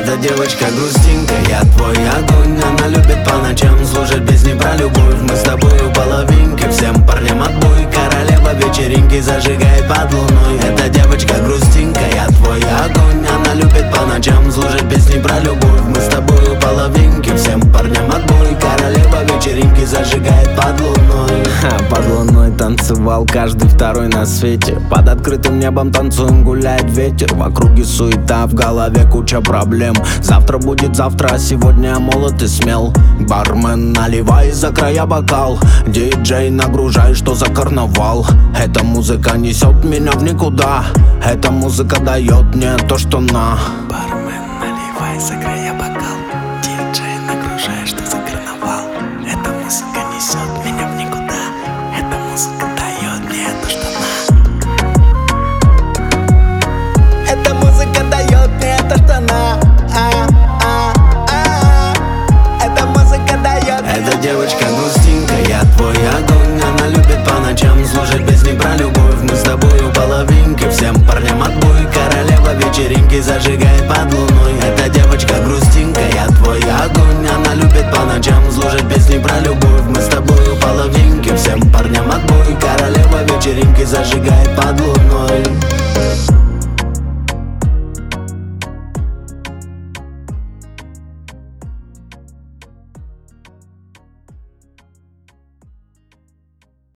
Эта девочка грустинка, я твой огонь. Она любит по ночам слушать песни про любовь. Мы с тобою половинки, всем парням отбой. Королева вечеринки зажигает под луной. Эта девочка грустинка, я твой огонь. Она любит по ночам слушать песни про любовь. Мы с тобою половинки, всем парням отбой. Королева вечеринки зажигает под луной. Под луной танцевал каждый второй на свете. Под открытым небом танцуем, гуляет ветер. В округе суета, в голове куча проблем. Завтра будет завтра, а сегодня я молод и смел. Бармен, наливай за края бокал. Диджей, нагружай, что за карнавал. Эта музыка несет меня в никуда. Эта музыка дает мне то, что на. Бармен, наливай за края бокал. Диджей, нагружай, что за карнавал. Эта музыка несет меня в никуда. Эта музыка дает мне то, что на. Эта музыка дает мне то, что на. Эта музыка дает. Эта девочка грустинка, я твой огонь. Она любит по ночам слушать песни про любовь. Мы с тобою половинки, всем парням отбой. Королева вечеринки зажигает под луной. Эта девочка грустинка, я твой огонь. Она любит по ночам слушать песни про любовь. Мы с тобою половинки, всем парням отбой. Королева вечеринки зажигает под луной.